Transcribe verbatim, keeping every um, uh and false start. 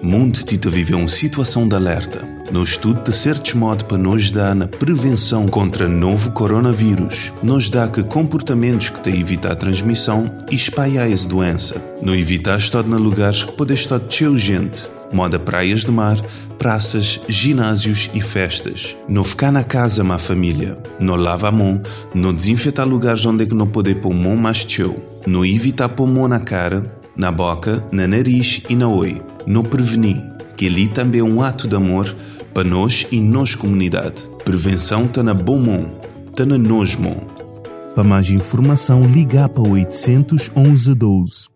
mundo tita viver uma situação de alerta. No estudo de certos modos para nos dar na prevenção contra novo coronavírus, nos dá que comportamentos que te evitar a transmissão e espalhar essa doença. Não evitar estar em lugares que pode estar cheio de gente, moda praias de mar, praças, ginásios e festas. Não ficar na casa com a família. Não lava a mão, não desinfetar lugares onde é que não pode pôr mão mais cheio. Não evitar pôr mão na cara, na boca, na nariz e na oi. Não prevenir, que ali também é um ato de amor para nós e nossa comunidade. Prevenção está na boa mão, está na nos mão. Para mais informação, ligar para oitocentos, onze, doze.